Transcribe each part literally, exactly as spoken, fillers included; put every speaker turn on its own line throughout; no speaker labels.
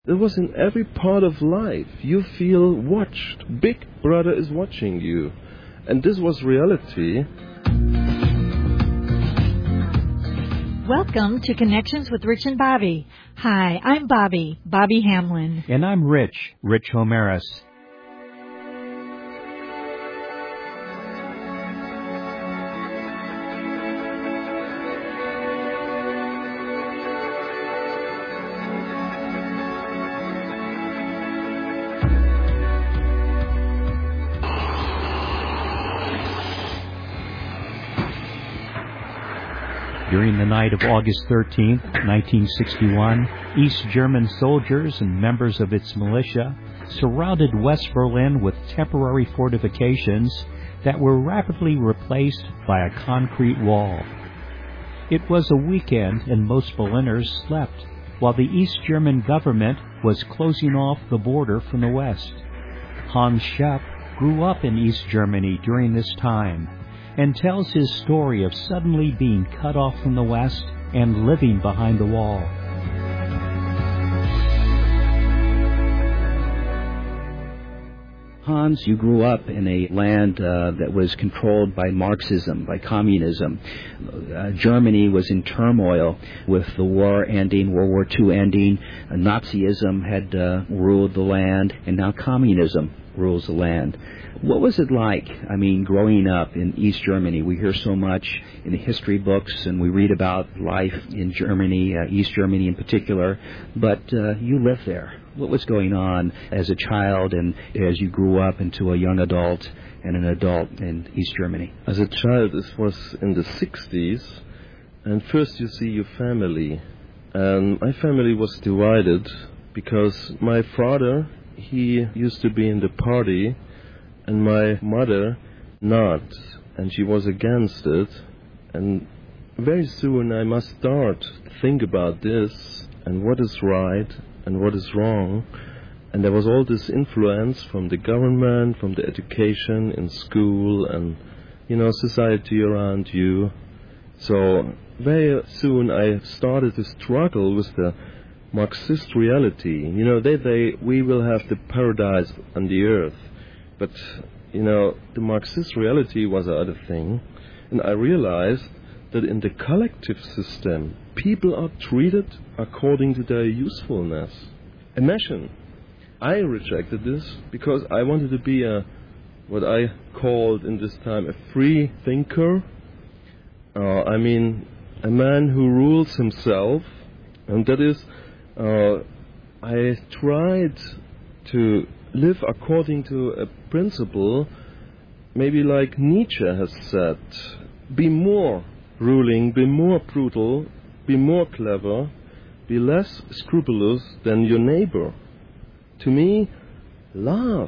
It was in every part of life. You feel watched. Big Brother is watching you. And this was reality.
Welcome to Connections with Rich and Bobby. Hi, I'm Bobby, Bobby Hamlin.
And I'm Rich, Rich Homeris. During the night of August thirteenth, nineteen sixty-one, East German soldiers and members of its militia surrounded West Berlin with temporary fortifications that were rapidly replaced by a concrete wall. It was a weekend and most Berliners slept, while the East German government was closing off the border from the West. Hans Schoep grew up in East Germany during this time, and tells his story of suddenly being cut off from the West and living behind the wall.
Hans, you grew up in a land uh, that was controlled by Marxism, by communism. Uh, Germany was in turmoil with the war ending, World War Two ending. Uh, Nazism had uh, ruled the land, and now communism rules the land. What was it like, I mean, growing up in East Germany? We hear so much in the history books, and we read about life in Germany, uh, East Germany in particular, but uh, you lived there. What was going on as a child and as you grew up into a young adult and an adult in East Germany?
As a child, this was in the sixties, and first you see your family. And my family was divided because my father, he used to be in the party, and my mother not, and she was against it. And very soon I must start to think about this and what is right and what is wrong. And there was all this influence from the government, from the education in school, and you know, society around you. So very soon I started to struggle with the Marxist reality. You know, they they we will have the paradise on the earth. But, you know, the Marxist reality was another thing. And I realized that in the collective system, people are treated according to their usefulness. Imagine, I rejected this because I wanted to be a, what I called in this time, a free thinker. Uh, I mean, a man who rules himself. And that is, uh, I tried to live according to a principle, maybe like Nietzsche has said, be more ruling, be more brutal, be more clever, be less scrupulous than your neighbor. To me, love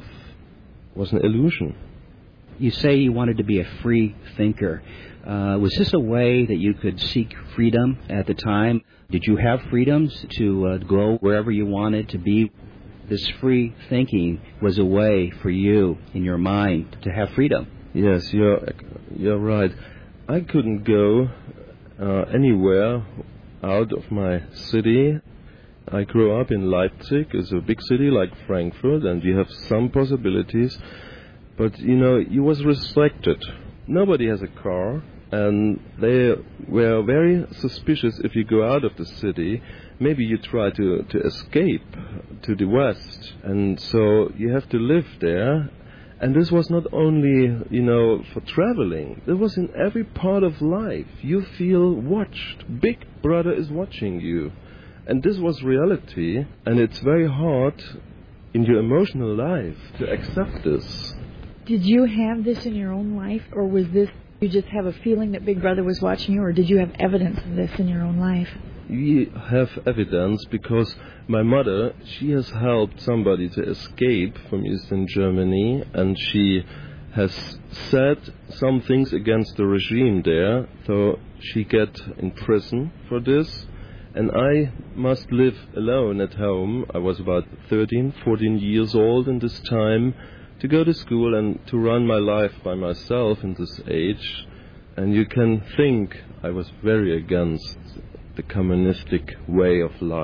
was an illusion.
You say you wanted to be a free thinker. Uh, was this a way that you could seek freedom at the time? Did you have freedoms to uh, go wherever you wanted to be? This free thinking was a way for you, in your mind, to have freedom.
Yes, you're you're right. I couldn't go uh, anywhere out of my city. I grew up in Leipzig. It's a big city like Frankfurt, and you have some possibilities. But, you know, you was restricted. Nobody has a car, and they were very suspicious if you go out of the city. Maybe you try to, to escape to the West, and so you have to live there. And this was not only, you know, for traveling. It was in every part of life. You feel watched. Big Brother is watching you. And this was reality, and it's very hard in your emotional life to accept this.
Did you have this in your own life, or was this, you just have a feeling that Big Brother was watching you, or did you have evidence of this in your own life?
We have evidence because my mother, she has helped somebody to escape from Eastern Germany, and she has said some things against the regime there, so she get in prison for this. And I must live alone at home. I was about thirteen, fourteen years old in this time, to go to school and to run my life by myself in this age. And you can think I was very against the communistic way of life.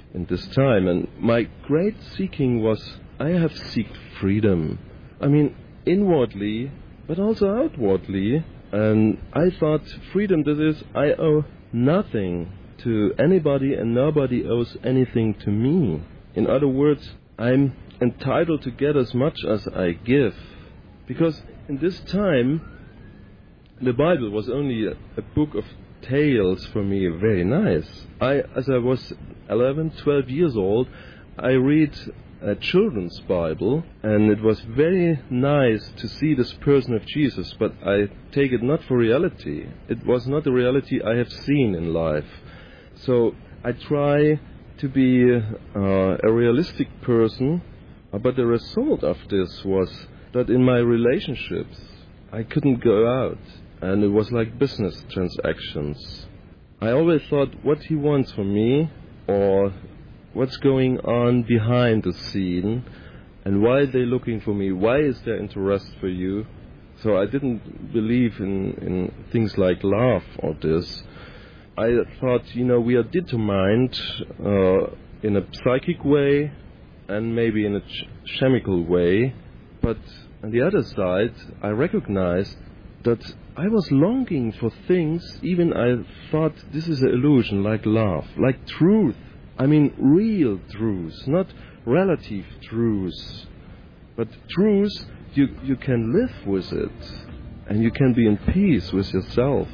in this time. And my great seeking was, I have seeked freedom. I mean, inwardly, but also outwardly. And I thought, freedom, that is, I owe nothing to anybody and nobody owes anything to me. In other words, I'm entitled to get as much as I give. Because in this time, the Bible was only a, a book of tales for me, very nice. I, as I was eleven, twelve years old, I read a children's Bible, and it was very nice to see this person of Jesus, but I take it not for reality. It was not a reality I have seen in life. So I try to be uh, a realistic person, but the result of this was that in my relationships, I couldn't go out, and it was like business transactions. I always thought what he wants from me, or what's going on behind the scene, and why are they looking for me? Why is there interest for you? So I didn't believe in, in things like love or this. I thought, you know, we are determined uh, in a psychic way and maybe in a ch- chemical way, but on the other side, I recognized that I was longing for things, even I thought this is an illusion, like love, like truth. I mean, real truths, not relative truths. But truths, you, you can live with it, and you can be in peace with yourself.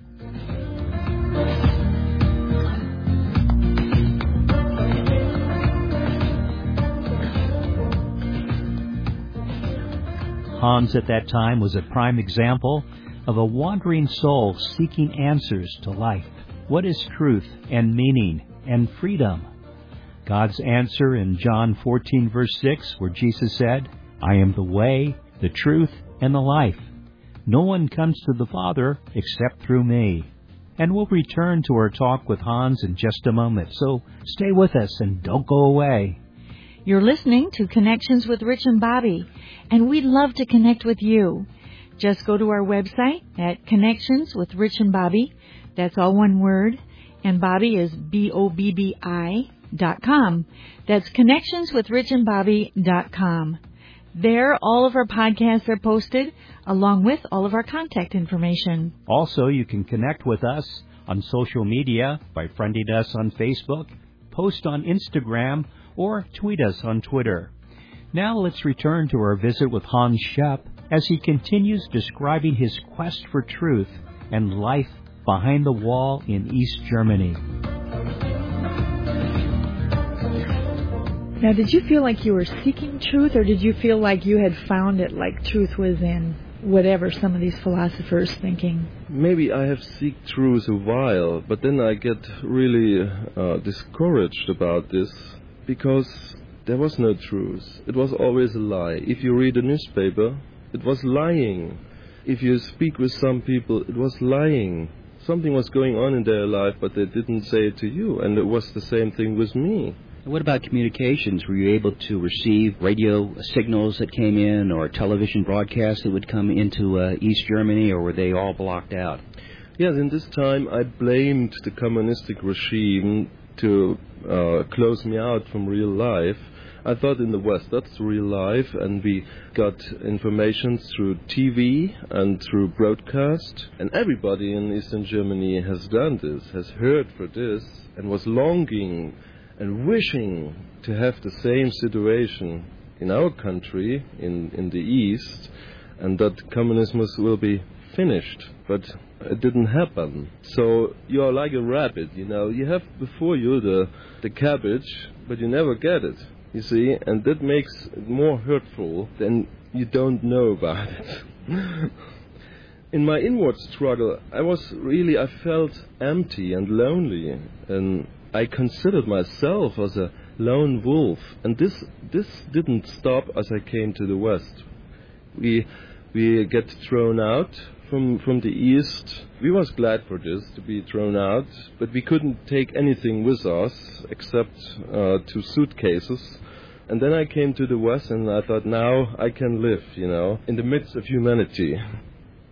Hans at that time was a prime example of a wandering soul seeking answers to life. What is truth and meaning and freedom? God's answer in John fourteen, verse six, where Jesus said, I am the way, the truth, and the life. No one comes to the Father except through me. And we'll return to our talk with Hans in just a moment, so stay with us and don't go away.
You're listening to Connections with Rich and Bobby, and we'd love to connect with you. Just go to our website at Connections with Rich and Bobby. That's all one word. And Bobby is B O B B I dot com. That's Connections with Rich and Bobby dot com. There, all of our podcasts are posted, along with all of our contact information.
Also, you can connect with us on social media by friending us on Facebook, post on Instagram, or tweet us on Twitter. Now let's return to our visit with Hans Schoep as he continues describing his quest for truth and life behind the wall in East Germany.
Now, did you feel like you were seeking truth, or did you feel like you had found it, like truth was in whatever some of these philosophers thinking?
Maybe I have seeked truth a while, but then I get really uh, discouraged about this, because there was no truth. It was always a lie. If you read a newspaper, it was lying. If you speak with some people, it was lying. Something was going on in their life, but they didn't say it to you. And it was the same thing with me.
What about communications? Were you able to receive radio signals that came in, or television broadcasts that would come into uh, East Germany, or were they all blocked out?
Yes, in this time I blamed the communistic regime to uh, close me out from real life. I thought in the West that's real life, and we got information through T V and through broadcast, and everybody in Eastern Germany has done this, has heard for this, and was longing and wishing to have the same situation in our country, in, in the East, and that communism will be finished. But it didn't happen. So you are like a rabbit, you know. You have before you the, the cabbage, but you never get it, you see. And that makes it more hurtful than you don't know about it. In my inward struggle, I was really, I felt empty and lonely. And I considered myself as a lone wolf. And this this didn't stop as I came to the West. We we get thrown out from from the East. We was glad for this, to be thrown out, but we couldn't take anything with us except uh, two suitcases. And then I came to the West, and I thought, now I can live, you know, in the midst of humanity.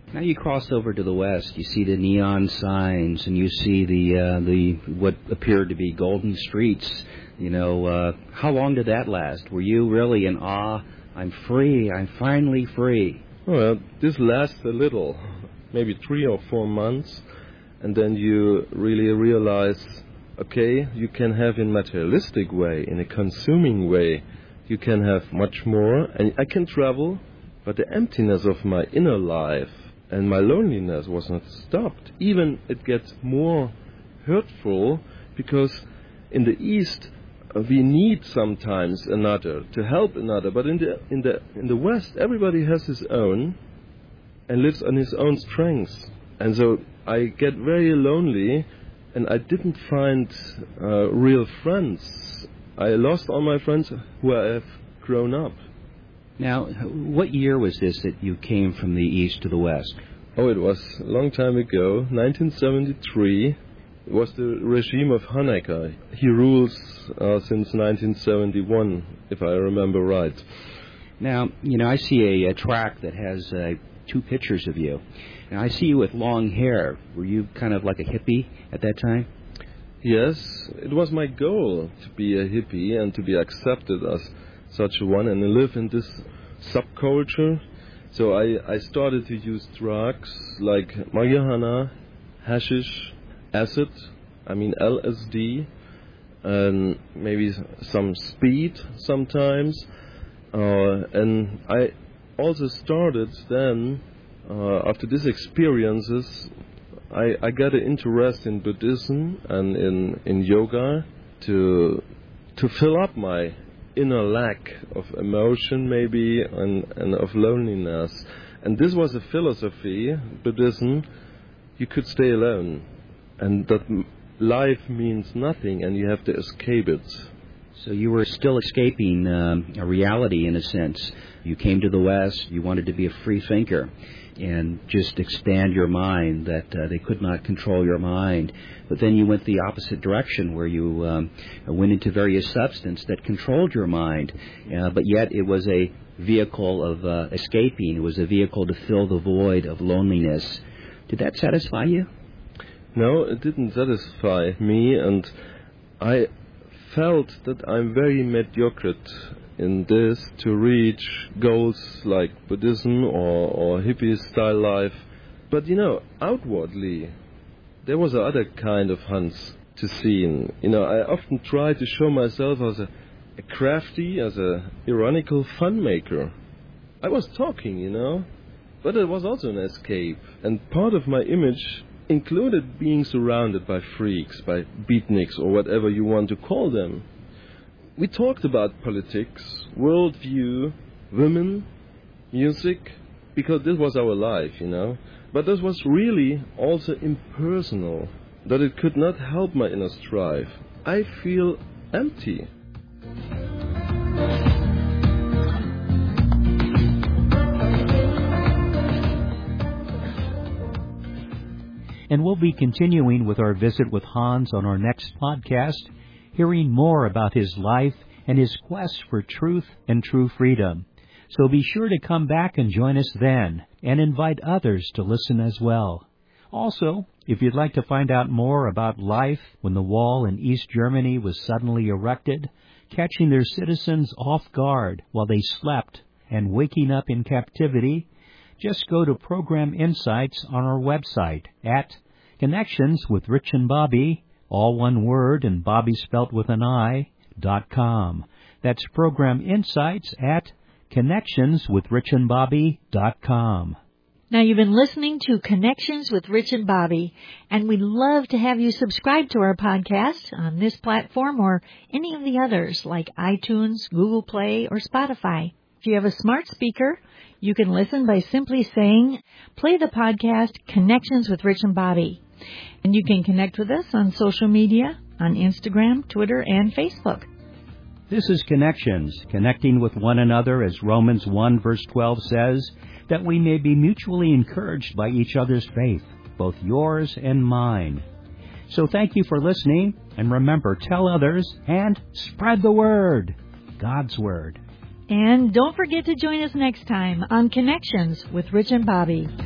Now you cross over to the west. You see the neon signs, and you see the uh, the what appeared to be golden streets. You know, uh, how long did that last? Were you really in awe? I'm free. I'm finally free.
Well, this lasts a little, maybe three or four months, and then you really realize, okay, you can have in materialistic way, in a consuming way, you can have much more, and I can travel, but the emptiness of my inner life and my loneliness was not stopped. Even it gets more hurtful, because in the East uh, we need sometimes another to help another, but in the in the in the West everybody has his own and lives on his own strengths, and so I get very lonely, and I didn't find uh, real friends. I lost all my friends who I have grown up.
Now, what year was this that you came from the east to the west?
Oh, it was a long time ago, nineteen seventy-three. It was the regime of Honecker. He rules uh, since nineteen seventy-one, if I remember right.
Now, you know, I see a, a track that has uh, two pictures of you. And I see you with long hair. Were you kind of like a hippie at that time?
Yes, it was my goal to be a hippie and to be accepted as such a one and live in this subculture. So I, I started to use drugs like marijuana, hashish, acid, I mean L S D, and maybe some speed sometimes. Uh, and I also started then, uh, after these experiences, I, I got an interest in Buddhism and in, in yoga to to fill up my inner lack of emotion maybe and, and of loneliness. And this was a philosophy, Buddhism, you could stay alone, and that life means nothing and you have to escape it.
So you were still escaping um, a reality in a sense. You came to the West, you wanted to be a free thinker and just expand your mind, that uh, they could not control your mind. But then you went the opposite direction, where you um, went into various substance that controlled your mind, uh, but yet it was a vehicle of uh, escaping. It was a vehicle to fill the void of loneliness. Did that satisfy you?
No, it didn't satisfy me, and I felt that I'm very mediocre in this to reach goals like Buddhism or, or hippie-style life. But, you know, outwardly, there was another kind of Hans to see. And, you know, I often try to show myself as a, a crafty, as a ironical fun maker. I was talking, you know, but it was also an escape. And part of my image included being surrounded by freaks, by beatniks, or whatever you want to call them. We talked about politics, worldview, women, music, because this was our life, you know. But this was really also impersonal, that it could not help my inner strife. I feel empty.
And we'll be continuing with our visit with Hans on our next podcast, hearing more about his life and his quest for truth and true freedom. So be sure to come back and join us then, and invite others to listen as well. Also, if you'd like to find out more about life when the wall in East Germany was suddenly erected, catching their citizens off guard while they slept and waking up in captivity, just go to Program Insights on our website at Connections with Rich and Bobby, all one word and Bobby spelt with an I, dot com. That's Program Insights at Connections with Rich and Bobby dot com.
Now, you've been listening to Connections with Rich and Bobby, and we'd love to have you subscribe to our podcast on this platform or any of the others like iTunes, Google Play, or Spotify. If you have a smart speaker, you can listen by simply saying, play the podcast Connections with Rich and Bobby. And you can connect with us on social media, on Instagram, Twitter, and Facebook.
This is Connections, connecting with one another, as Romans one verse twelve says, that we may be mutually encouraged by each other's faith, both yours and mine. So thank you for listening, and remember, tell others and spread the word, God's word.
And don't forget to join us next time on Connections with Rich and Bobby.